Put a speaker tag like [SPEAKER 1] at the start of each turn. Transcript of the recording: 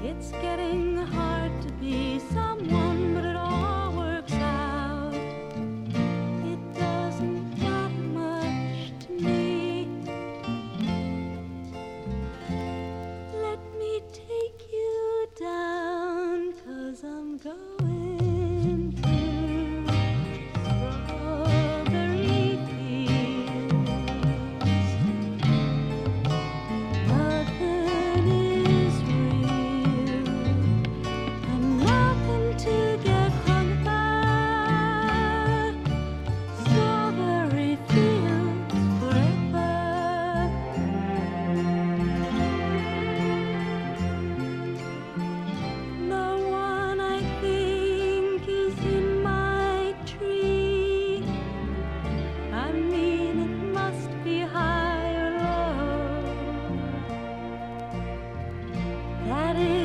[SPEAKER 1] It's getting hard to be someone, but it all works out. It doesn't matter much to me. Let me take you down, 'cause I'm going through strawberry fields. Nothing is real and nothing to get hung about. Strawberry fields forever. No one, I think, is in my tree. I mean, it must be high or low. That is